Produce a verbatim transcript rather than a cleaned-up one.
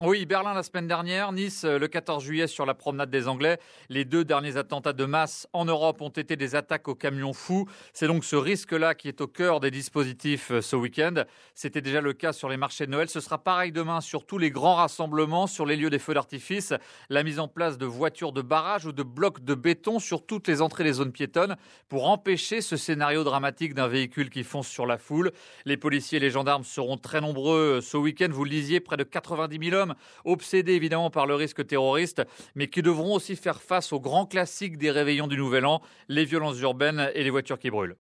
Oui, Berlin la semaine dernière, Nice euh, le quatorze juillet sur la promenade des Anglais. Les deux derniers attentats de masse en Europe ont été des attaques aux camions fous. C'est donc ce risque-là qui est au cœur des dispositifs euh, ce week-end. C'était déjà le cas sur les marchés de Noël. Ce sera pareil demain sur tous les grands rassemblements, sur les lieux des feux d'artifice. La mise en place de voitures de barrage ou de blocs de béton sur toutes les entrées des zones piétonnes pour empêcher ce scénario dramatique d'un véhicule qui fonce sur la foule. Les policiers et les gendarmes seront très nombreux euh, ce week-end. Vous le disiez, près de quatre-vingt-dix mille hommes obsédés évidemment par le risque terroriste, mais qui devront aussi faire face aux grands classiques des réveillons du Nouvel An, les violences urbaines et les voitures qui brûlent.